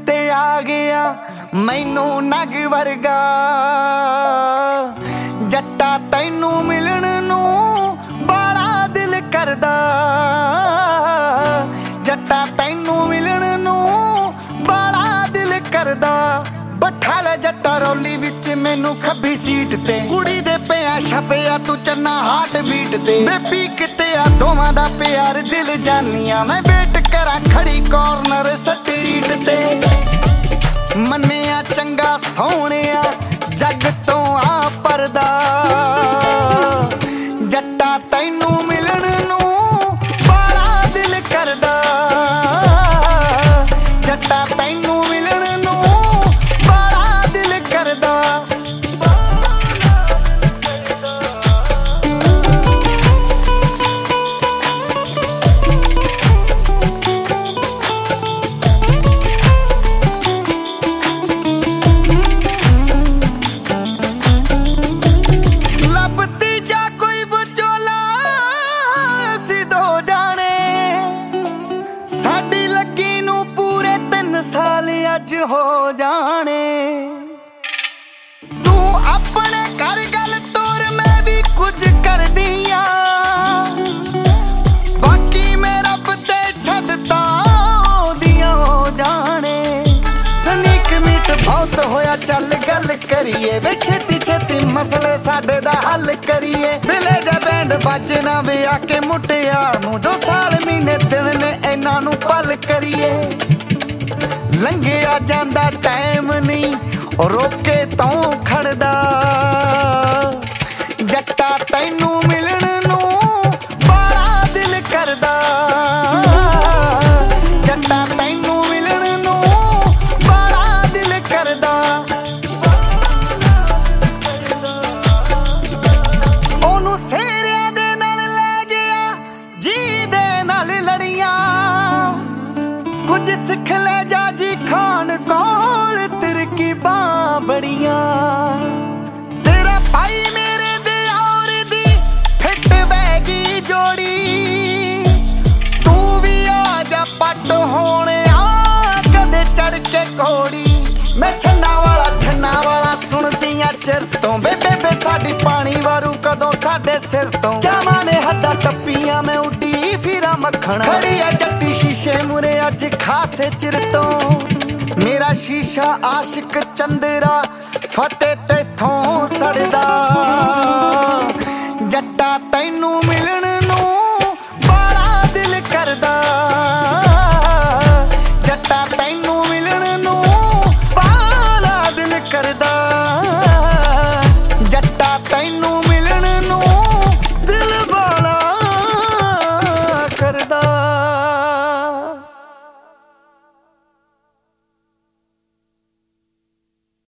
ते आ गया मैनू नग वर्गा। जट्टा तैनू मिलण नू बड़ा दिल करदा, जट्टा तैनू मिलण नू बड़ा दिल करदा। बैठा ले जट्टा रौली विच मैनू खब्बी सीट ते, कुड़ी दे पिया छपिया तू चन्ना हार्ट बीट ते। बेबी किते आ दोवां दा प्यार दिल जानिया, मैं वेट करा खड़ी कॉर्नर स्ट्रीट ते। मन्निया चंगा सोहणिया जग तो आ परदा, जट्टा तैनू मिलण नू बड़ा दिल करदा, जट्टा तैनू मिलण नू बड़ा दिल करदा। अज हो जाने तू अपने घर गल तोर, मैं भी कुछ कर दिया। बाकी मैं रब ते छड्डता दिया हो जाने। सनीक मीट बहुत होया चल गल करिए, वे छेती छेती मसले साडे दा हल करिए। दिले जा बैंड बजना वे आके मुटियार नू, जो साल महीने दिन ने इन्हां नू पल करिए। लंघिया जांदा टाइम नहीं रोके तो खड़दा, जट्टा तैनू मिलण नू बड़ा दिल करदा, जट्टा तैनू मिलण नू बड़ा दिल करदा। ओनू सेरिया दे नाल ले गया जी दे नाल लड़ियां, कुछ सिख ले जा जी खान कौल तिरकी बां बड़ियां। तेरा भाई मेरे दे और दी फिट बैगी जोड़ी, तू भी आ जा पट होने आ कदे चढ़ के घोड़ी। मैं छन्ना वाला सुनदियां चिर तो, बेबे साडी पानी वारू कदों साडे सिर तो। जावां ने हद्दां टप्पियां मैं उड्डी फिरा मक्खण, खड़ी आ जट्टी शीशे मुरे अज खासे चिर तो। मेरा शीशा आशिक चंदेरा फतेह तेथों सड़दा, जट्टा तैनू मिलण